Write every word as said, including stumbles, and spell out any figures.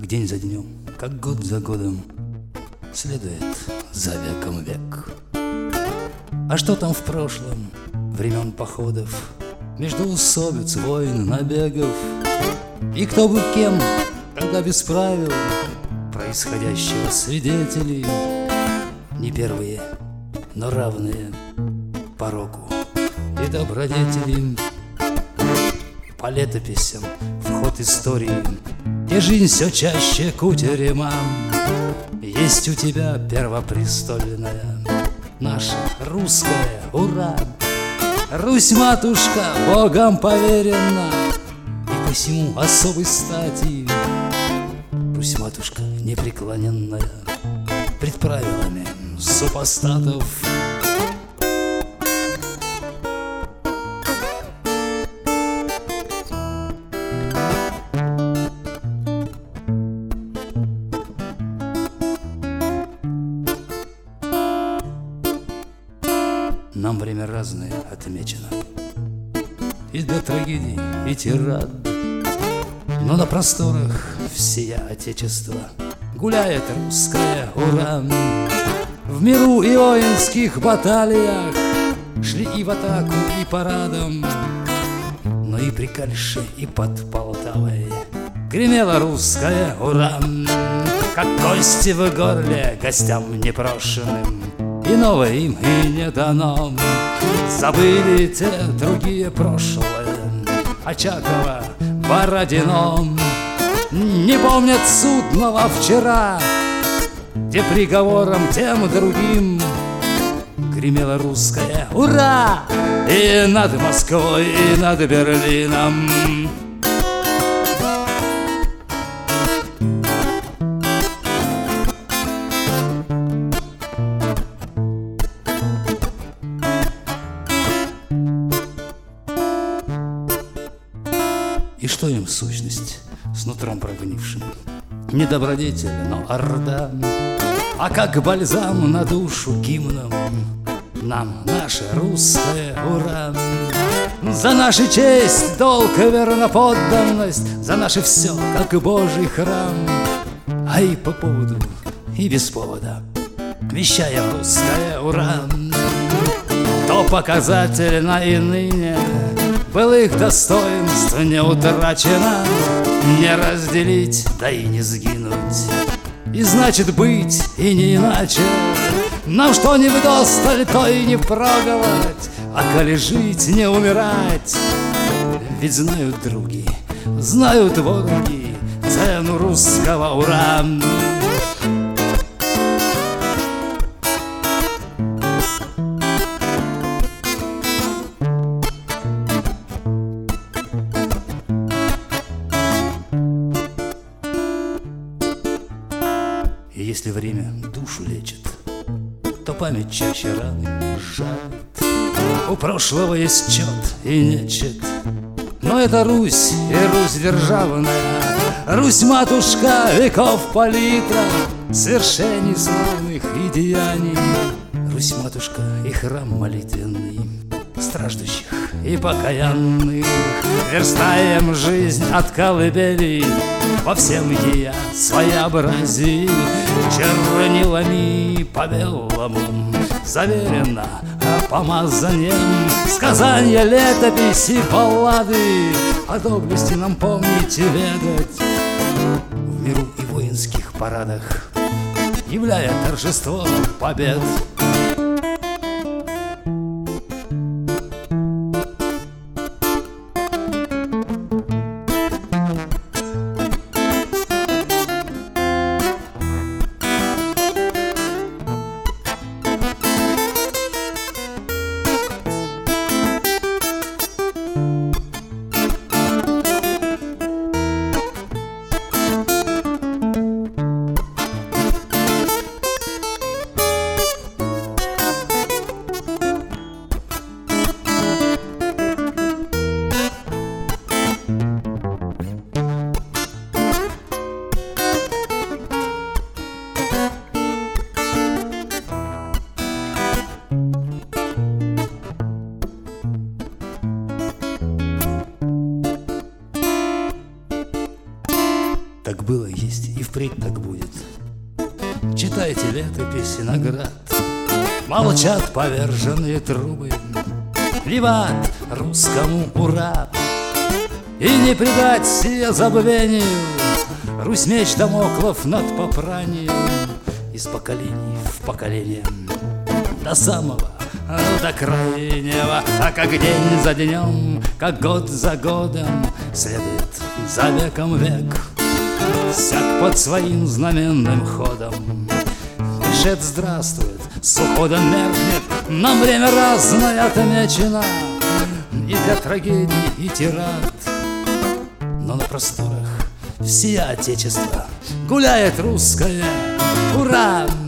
как день за днем, как год за годом следует за веком век. А что там в прошлом, времен походов, междоусобиц, войн, набегов? И кто бы кем тогда без правил происходящего свидетели? Не первые, но равные по року и добродетели. По летописям в ход истории, где жизнь все чаще кутерема, есть у тебя первопрестольная, наша русская, ура! Русь-матушка Богом поверена, и посему особой стати Русь-матушка непреклоненная пред правилами супостатов. Нам время разное отмечено, и для трагедий, и тирад. Но на просторах всея Отечества гуляет русская, ура! В миру и воинских баталиях шли и в атаку, и парадом, но и при Кальше, и под Полтавой гремела русская, ура! Как кости в горле гостям непрошенным, и новое им и не дано. Забыли те другие прошлое, Очакова, Бородино. Не помнят судного вчера, где приговором тем другим гремела русская, ура! И над Москвой, и над Берлином. И что им сущность с нутром прогнившим? Не добродетель, но орда. А как бальзам на душу гимном нам наша русская, ура! За нашу честь, долг и верноподданность, за наше все, как Божий храм. А и по поводу, и без повода вещаем русская, ура! То показательно и ныне былых достоинств не утрачено, не разделить, да и не сгинуть. И значит быть, и не иначе. Нам что не вдосталь, то и не проговать, а коли жить, не умирать. Ведь знают други, знают вороги цену русского, ура! И если время душу лечит, то память чаще раны жалит. У прошлого есть чет и нечет, но это Русь и Русь державная, Русь-матушка веков палитра свершений славных и деяний. Русь-матушка и храм молитвенный страждущих и покаянных. Верстаем жизнь от колыбели во всем ее своеобразии, чернилами по белому заверено помазанием. Сказания, летописи, баллады о доблести нам помнить и ведать. В миру и воинских парадах являя торжество побед. Так было, есть и впредь так будет. Читайте летописи наград, молчат поверженные трубы, виват русскому ура! И не предать сие забвению Русь меч Дамоклов над попранием из поколений в поколение до самого, до крайнего. А как день за днем, как год за годом следует за веком век, всяк под своим знаменным ходом. Пришед здравствует, с уходом меркнет, нам время разное отмечено, и для трагедий, и тират. Но на просторах всея Отечества гуляет русское ура!